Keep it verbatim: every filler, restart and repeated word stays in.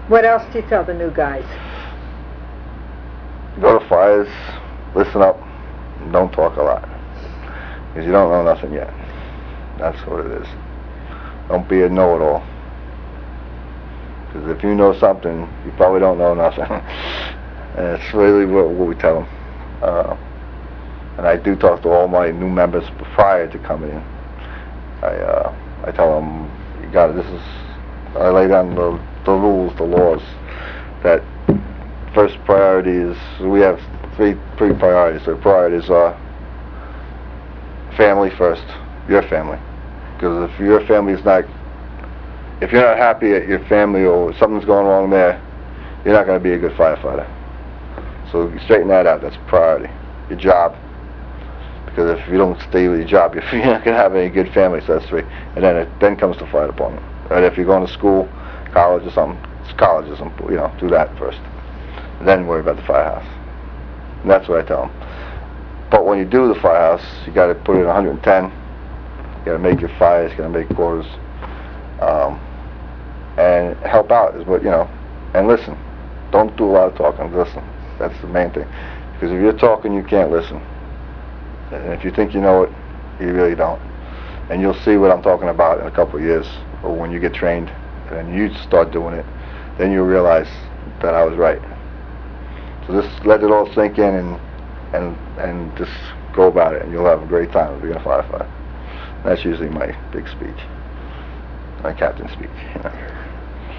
What else do you tell the new guys? Go to fires, listen up, and don't talk a lot. Because you don't know nothing yet. That's what it is. Don't be a know-it-all. Because if you know something, you probably don't know nothing. And it's really what, what we tell them. Uh, and I do talk to all my new members prior to coming in. I uh, I tell them, you got it. This is, I lay down the, the rules, the laws. That first priority is, we have three three priorities. The priorities are family first, your family. Because if your family is not, if you're not happy at your family or something's going wrong there, you're not going to be a good firefighter. So you straighten that out. That's a priority. Your job. Because if you don't stay with your job, you're not going to have any good family. So that's three. And then it then comes the fire department. And if you're going to school, college or something, it's college or something, you know, do that first. And then worry about the firehouse. And that's what I tell them. But when you do the firehouse, you got to put it at one hundred ten. You got to make your fires. You got to make quarters. Um, and help out is what, you know, and listen. Don't do a lot of talking. Listen. That's the main thing. Because if you're talking, you can't listen. And if you think you know it, you really don't. And you'll see what I'm talking about in a couple of years, or when you get trained, and you start doing it, then you'll realize that I was right. So just let it all sink in, and and and just go about it, and you'll have a great time being a firefighter. That's usually my big speech, my captain's speech. You know.